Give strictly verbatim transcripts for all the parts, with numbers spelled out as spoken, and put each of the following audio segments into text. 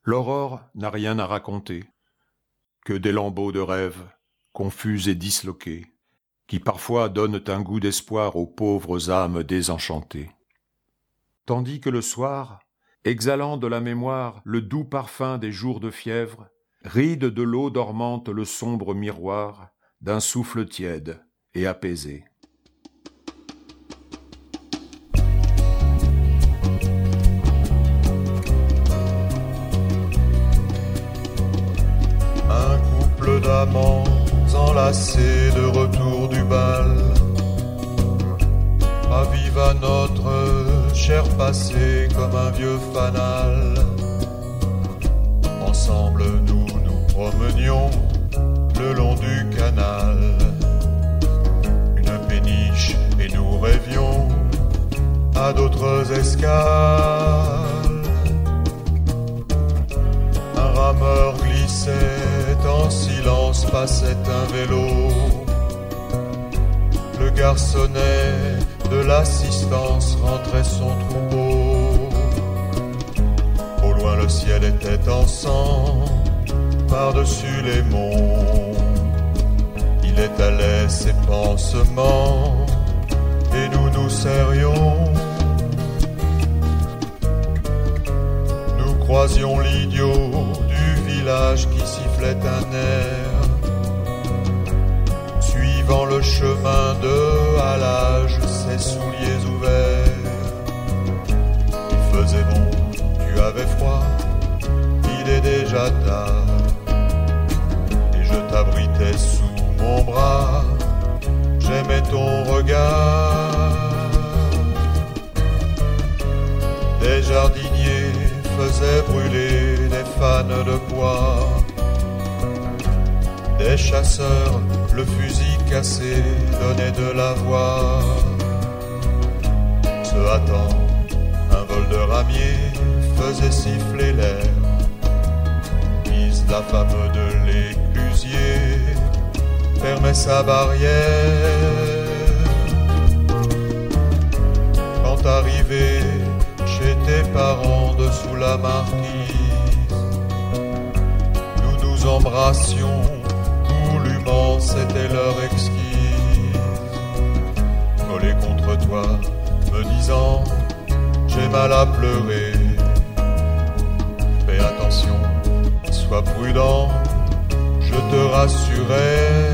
L'aurore n'a rien à raconter, que des lambeaux de rêves, confus et disloqués, qui parfois donnent un goût d'espoir aux pauvres âmes désenchantées. Tandis que le soir, exhalant de la mémoire le doux parfum des jours de fièvre, ride de l'eau dormante le sombre miroir d'un souffle tiède et apaisé. Un couple d'amants enlacés de retour du bal ravive à notre cher passé comme un vieux fanal. Ensemble nous nous promenions le long du canal, une péniche et nous rêvions à d'autres escales. Un rameur glissait en silence, passait un vélo. Le garçonnet de l'assistance rentrait son troupeau. Au loin le ciel était en sang, par-dessus les monts. Il étalait ses pansements et nous nous serrions. Nous croisions l'idiot du village qui sifflait un air, suivant le chemin de halage, ses souliers ouverts. Il faisait bon, tu avais froid, il est déjà tard, et je t'abritais sous mon bras, j'aimais ton regard. Des jardiniers faisaient brûler des fans de bois, des chasseurs, le fusil cassé donnait de la voix. Se hâtant, un vol de ramier faisait siffler l'air. Mise la femme de l'éclusier fermait sa barrière. Quand arrivé chez tes parents dessous la marquise, nous nous embrassions. C'était leur exquise, collé contre toi, me disant j'ai mal à pleurer. Fais attention, sois prudent, je te rassurais.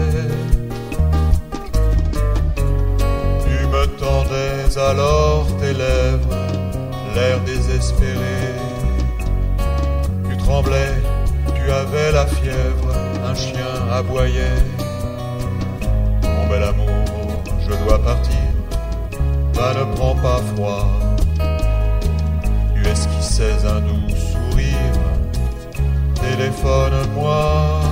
Tu me tendais alors tes lèvres, l'air désespéré. Tu tremblais, tu avais la fièvre, un chien aboyait. Mon bel amour, je dois partir, va ne prends pas froid. Tu esquissais un doux sourire, téléphone-moi.